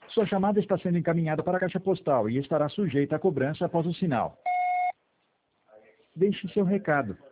Sua chamada está sendo encaminhada para a caixa postal e estará sujeita a cobrança após o sinal. Deixe seu recado.